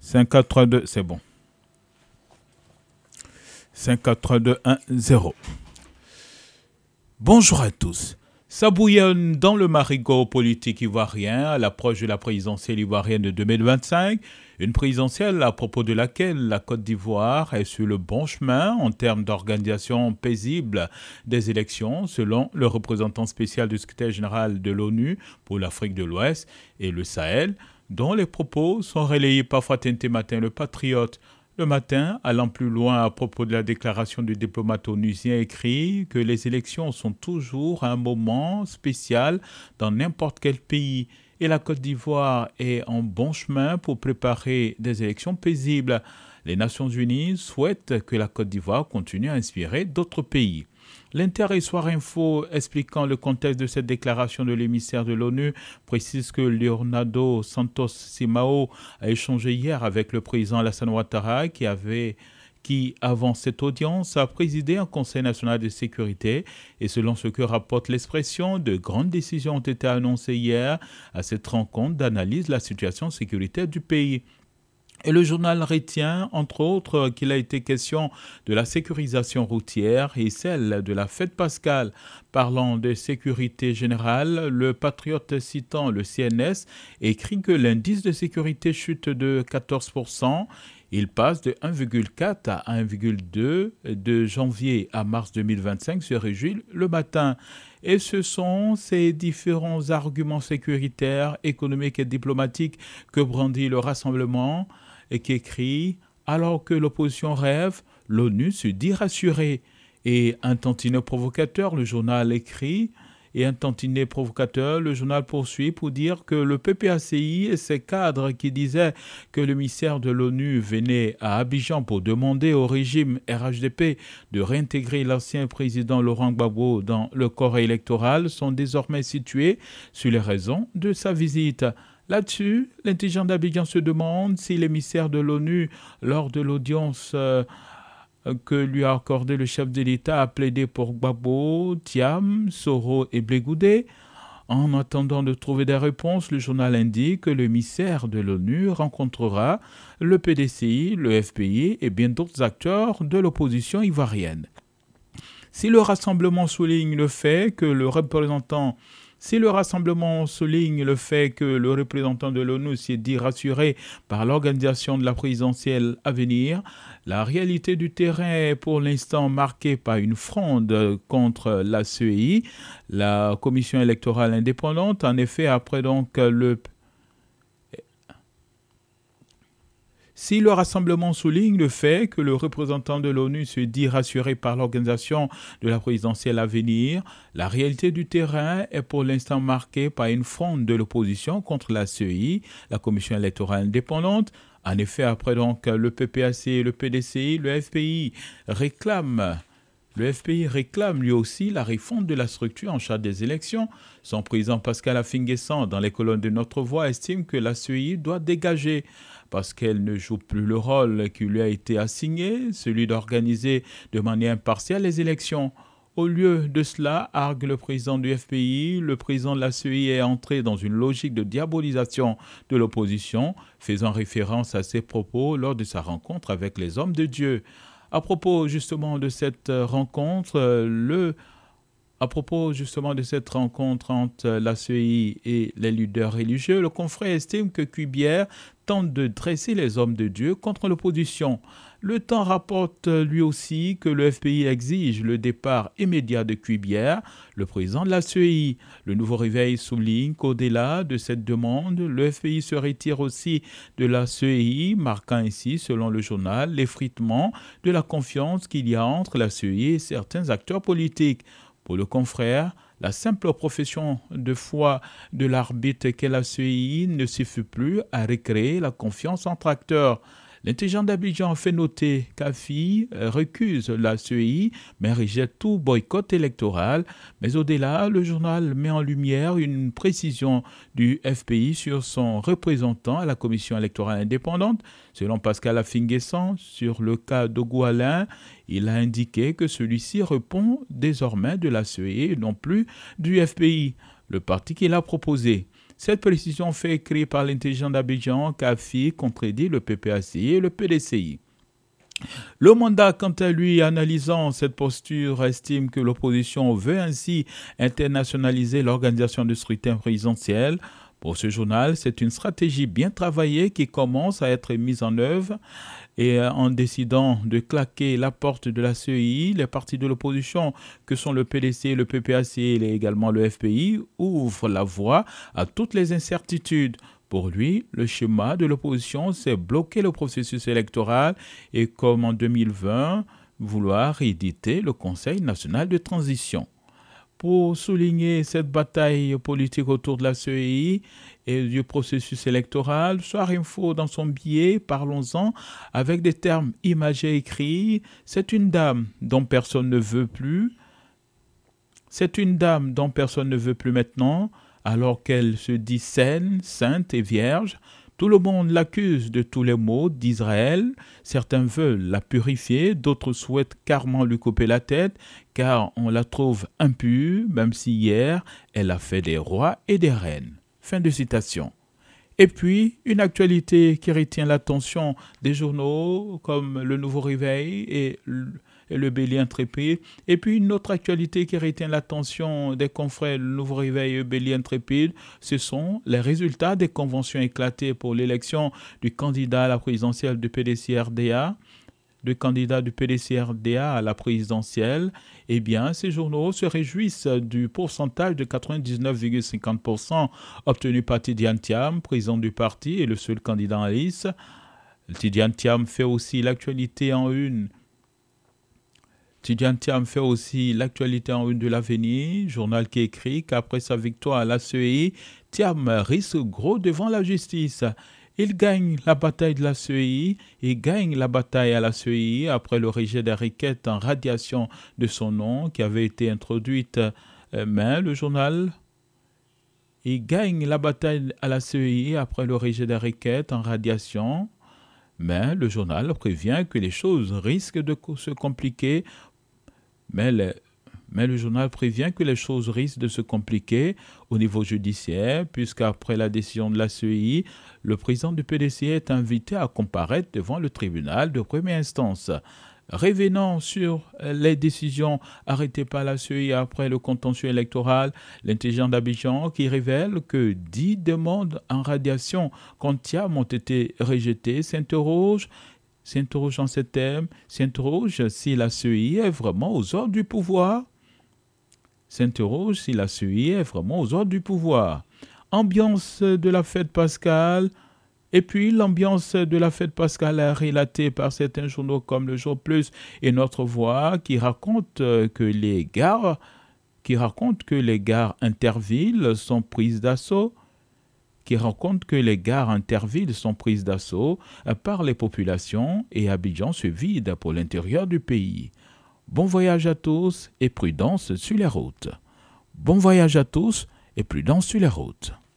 5432, c'est bon. 543210. Bonjour à tous. Ça bouillonne dans le marigot politique ivoirien à l'approche de la présidentielle ivoirienne de 2025, une présidentielle à propos de laquelle la Côte d'Ivoire est sur le bon chemin en termes d'organisation paisible des élections, selon le représentant spécial du secrétaire général de l'ONU pour l'Afrique de l'Ouest et le Sahel, dont les propos sont relayés par Fraternité Matin le Patriote. Le matin, allant plus loin à propos de la déclaration du diplomate onusien, écrit que les élections sont toujours un moment spécial dans n'importe quel pays et la Côte d'Ivoire est en bon chemin pour préparer des élections paisibles. Les Nations Unies souhaitent que la Côte d'Ivoire continue à inspirer d'autres pays. L'Inter et Soir Info, expliquant le contexte de cette déclaration de l'émissaire de l'ONU, précise que Leonardo Santos Simao a échangé hier avec le président Alassane Ouattara qui, avant cette audience, a présidé un Conseil national de sécurité et selon ce que rapporte l'Expression, de grandes décisions ont été annoncées hier à cette rencontre d'analyse de la situation sécuritaire du pays. Et le journal retient, entre autres, qu'il a été question de la sécurisation routière et celle de la fête pascale. Parlant de sécurité générale, le Patriote citant le CNS écrit que l'indice de sécurité chute de 14%. Il passe de 1,4 à 1,2 de janvier à mars 2025, se réjouit le matin. Et ce sont ces différents arguments sécuritaires, économiques et diplomatiques que brandit le Rassemblement et qui écrit « Alors que l'opposition rêve, l'ONU se dit rassurée ». Et un tantinet provocateur, le journal écrit « Et un tantinet provocateur, le journal poursuit pour dire que le PPACI et ses cadres qui disaient que le ministère de l'ONU venait à Abidjan pour demander au régime RHDP de réintégrer l'ancien président Laurent Gbagbo dans le corps électoral sont désormais situés sur les raisons de sa visite. Là-dessus, l'intelligent d'Abidjan se demande si l'émissaire de l'ONU, lors de l'audience que lui a accordé le chef de l'État, a plaidé pour Gbagbo, Thiam, Soro et Blé-Goudé. En attendant de trouver des réponses, le journal indique que l'émissaire de l'ONU rencontrera le PDCI, le FPI et bien d'autres acteurs de l'opposition ivoirienne. Si le Rassemblement souligne le fait que le représentant de l'ONU s'est dit rassuré par l'organisation de la présidentielle à venir, la réalité du terrain est pour l'instant marquée par une fronde contre la CEI, la Commission électorale indépendante. En effet, Si le Rassemblement souligne le fait que le représentant de l'ONU se dit rassuré par l'organisation de la présidentielle à venir, la réalité du terrain est pour l'instant marquée par une fronde de l'opposition contre la CEI, la Commission électorale indépendante. En effet, après le PPAC, le PDCI, le FPI réclament lui aussi la refonte de la structure en charge des élections. Son président Pascal Affinguessan, dans les colonnes de Notre Voix, estime que la CEI doit dégager parce qu'elle ne joue plus le rôle qui lui a été assigné, celui d'organiser de manière impartiale les élections. Au lieu de cela, argue le président du FPI, le président de la CEI est entré dans une logique de diabolisation de l'opposition, faisant référence à ses propos lors de sa rencontre avec les hommes de Dieu. À propos justement de cette rencontre entre la CEI et les leaders religieux, le confrère estime que Cubière tente de dresser les hommes de Dieu contre l'opposition. Le Temps rapporte lui aussi que le FPI exige le départ immédiat de Cubière, le président de la CEI. Le Nouveau Réveil souligne qu'au-delà de cette demande, le FPI se retire aussi de la CEI, marquant ainsi, selon le journal, l'effritement de la confiance qu'il y a entre la CEI et certains acteurs politiques. Pour le confrère, la simple profession de foi de l'arbitre qu'est la CEI ne suffit plus à recréer la confiance entre acteurs. L'intelligent d'Abidjan fait noter qu'AFI recuse la CEI, mais rejette tout boycott électoral. Mais au-delà, le journal met en lumière une précision du FPI sur son représentant à la Commission électorale indépendante. Selon Pascal Affinguessan, sur le cas d'Ogou Alain, il a indiqué que celui-ci répond désormais de la CEI et non plus du FPI, le parti qu'il a proposé. Cette précision fait écrit par l'intelligent d'Abidjan, CAFI contredit le PPACI et le PDCI. Le mandat, quant à lui, analysant cette posture, estime que l'opposition veut ainsi internationaliser l'organisation du scrutin présidentiel. Pour ce journal, c'est une stratégie bien travaillée qui commence à être mise en œuvre et en décidant de claquer la porte de la CEI, les partis de l'opposition que sont le PDC, le PPAC et également le FPI ouvrent la voie à toutes les incertitudes. Pour lui, le schéma de l'opposition, c'est bloquer le processus électoral et, comme en 2020, vouloir rééditer le Conseil national de transition. Pour souligner cette bataille politique autour de la CEI et du processus électoral, Soir Info, dans son billet, parlons-en avec des termes imagés écrits. C'est une dame dont personne ne veut plus. C'est une dame dont personne ne veut plus maintenant, alors qu'elle se dit saine, sainte et vierge. Tout le monde l'accuse de tous les maux d'Israël. Certains veulent la purifier, d'autres souhaitent carrément lui couper la tête, car on la trouve impure, même si hier, elle a fait des rois et des reines. Fin de citation. Et puis, une actualité qui retient l'attention des journaux comme Le Nouveau Réveil et le Bélier Intrépide. Et puis, une autre actualité qui retient l'attention des confrères Le Nouveau Réveil et le Bélier Intrépide, ce sont les résultats des conventions éclatées pour l'élection du candidat à la présidentielle du PDC-RDA. De candidat du PDC-RDA à la présidentielle, eh bien, ces journaux se réjouissent du pourcentage de 99,50% obtenu par Tidiane Thiam, président du parti et le seul candidat en lice. Tidiane Thiam fait aussi l'actualité en une. Tidiane Thiam fait aussi l'actualité en une de l'Avenir, journal qui écrit qu'après sa victoire à la CEI, Thiam risque gros devant la justice. Il gagne la bataille de la CEI, il gagne la bataille à la CEI après le rejet des requêtes en radiation de son nom qui avait été introduite, mais le journal, il gagne la bataille à la CEI après le rejet des requêtes en radiation, mais le journal prévient que les choses risquent de se compliquer, mais le journal prévient que les choses risquent de se compliquer au niveau judiciaire, puisqu'après la décision de la CEI, le président du PDC est invité à comparaître devant le tribunal de première instance. Revenant sur les décisions arrêtées par la CEI après le contentieux électoral, l'intelligent d'Abidjan qui révèle que 10 demandes en radiation contre Thiam ont été rejetées s'interroge en ces termes, s'interroge si la CEI est vraiment aux ordres du pouvoir. S'interroge si la CEI est vraiment aux ordres du pouvoir. Ambiance de la fête pascale. Et puis l'ambiance de la fête pascale est relatée par certains journaux comme Le Jour Plus et Notre Voix qui racontent que les gares intervilles sont prises d'assaut. Par les populations et Abidjan se vide pour l'intérieur du pays. Bon voyage à tous et prudence sur les routes. Bon voyage à tous et prudence sur les routes.